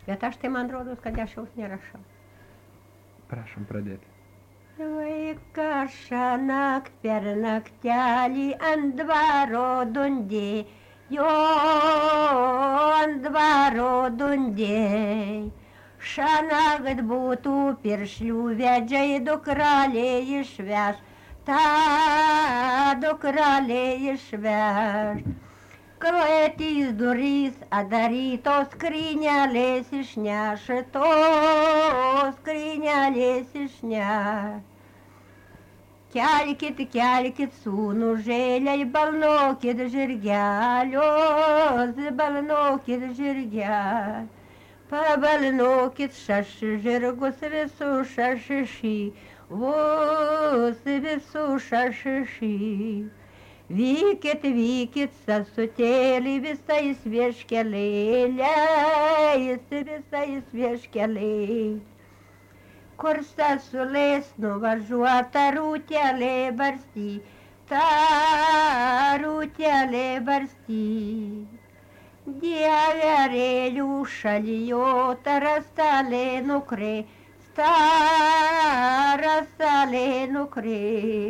Bet aš tai man rodos, kad aš jaus nerašau. Prašom pradėti. Vaikas šiąnakt per naktelį ant dvaro dundė, jo ant dvaro dundė. Šiąnakt būtų piršlių vedžiai dukralė išveš, tą dukralė išveš. Kroetys durys adarytos skrynelės išneš, tos skrynelės išneš. Kelkit, kelkit sūnužėliai, balnokit žirgelius, balnokit žirgelius. Pabalnokit šeši žirgus visų šeši, vos visų šeši. Vykit, vykit, sesutėlį visais vieškeliais, visais vieškeliais. Kur sesulės nuvažiuota rūtelė barstį, ta rūtelė barstį. Dieverėlių šalijota rastalė nukrė, rastalė nukrė.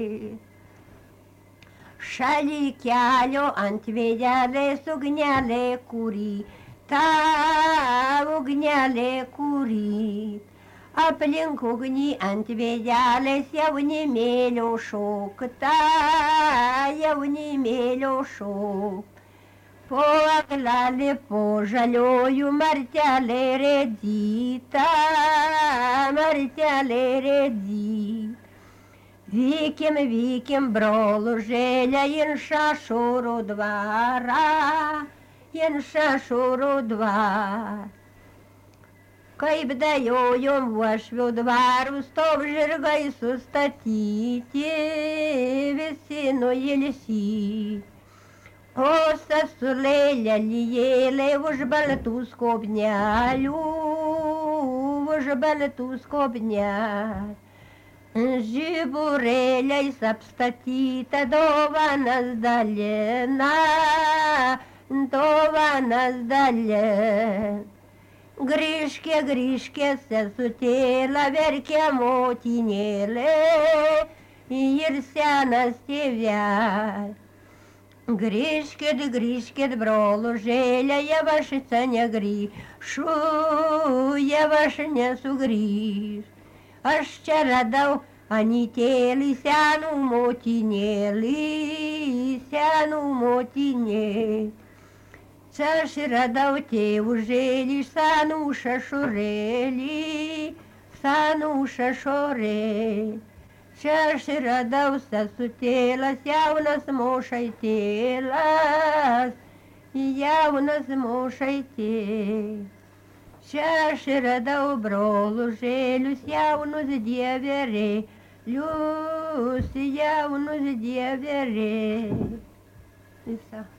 Šaly kelio ant vėjelės ugnelė kūry, ta ugnelė kūry. Aplink ugnį ant vėjelės jaunimėlio šok, ta jaunimėlio šok. Po aklalį, po žaliojų martelė redzyta, martelė redzyta. Vykim, vykim, brolužėlė, in šašūrų dvarą, in šašūrų dvarą. Kaip dajojom uošvių dvarus, top žirgai sustatyti, visi nuilsyti. O sesulėlė lijėlė už baltų skobnelių, už baltų skobnelių. Žiburėliais apstatyta dovanas dalina, dovanas dalina. Grįžkė, grįžkė, sesutėla, verkė motinėlė ir senas tėvelis. Grįžkit, grįžkit, brolužėlė, jau aš čia negrįšiu, jau aš nesugrįšiu. Aš čia radau anytėlį, senų motinėlį, senų motinėlį. Čia aš radau tėvužėlį, senų šašurėlį, senų šašurėlį. Čia aš radau sesutėlas, jaunas mošaitėlas, jaunas mošaitėlas. Čia aš radau brolužėlius, jaunus dieverėlius, jaunus dieverėlius. Visa.